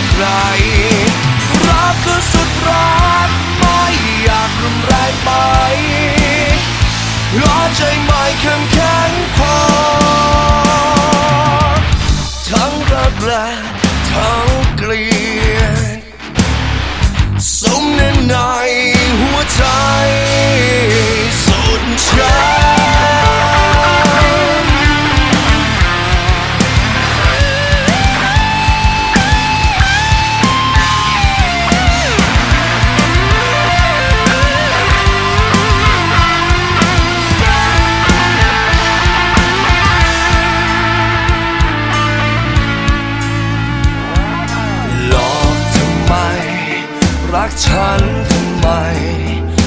ใครรักคือสุดรักไม่อยากรุนแรงไปหัวใจไม่เข้มแข็งพอทั้งรักและทั้งเกลียดสมใน